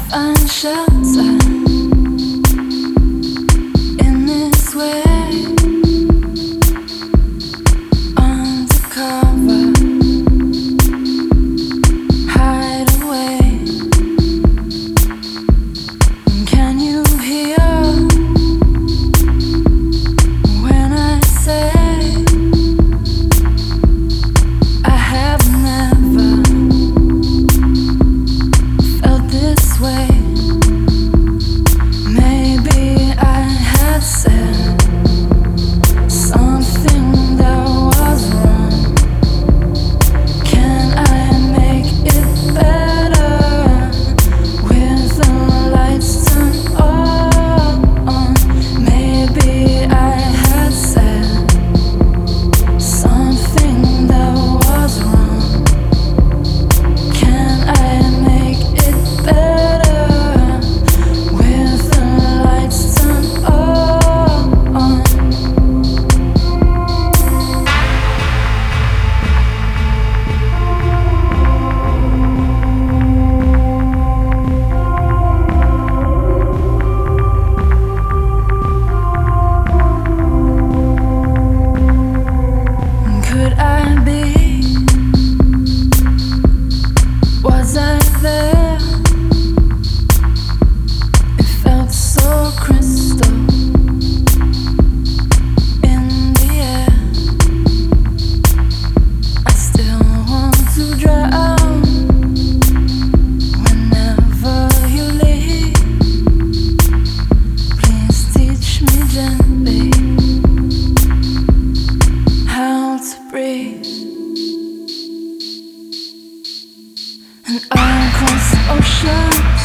find shelter in this way, undercover, hide away. Can you hear when I say I have never felt this way? Maybe I have said something that was wrong. Can I make it better with the lights turned on? Maybe I had said something that was wrong. Can I make it better with the lights turned on? Could I be? Was I there? It felt so crystal in the air. I still want to drown whenever you leave. Please teach me gently how to breathe. And across the ocean